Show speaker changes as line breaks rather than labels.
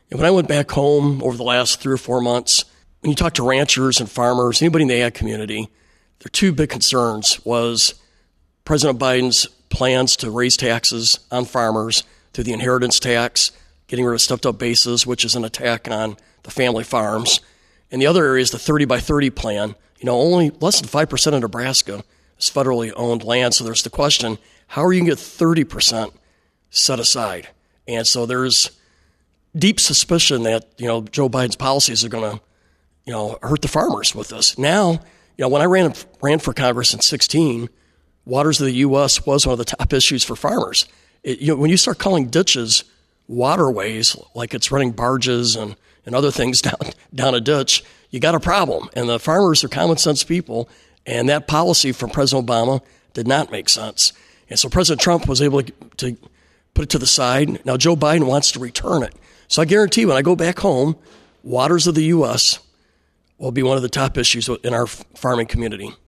And when I went back home over the last 3 or 4 months, when you talk to ranchers and farmers, anybody in the ag community, their two big concerns was President Biden's plans to raise taxes on farmers through the inheritance tax, getting rid of stepped-up bases, which is an attack on the family farms. And the other area is the 30 by 30 plan. Only less than 5% of Nebraska is federally owned land. So there's the question, how are you going to get 30% set aside? And so there's deep suspicion that, Joe Biden's policies are going to, hurt the farmers with this. Now, when I ran for Congress in 2016, waters of the U.S. was one of the top issues for farmers. When you start calling ditches waterways, like it's running barges and other things down a ditch, you got a problem. And the farmers are common sense people, and that policy from President Obama did not make sense. And so President Trump was able to put it to the side. Now Joe Biden wants to return it. So I guarantee when I go back home, waters of the U.S. will be one of the top issues in our farming community.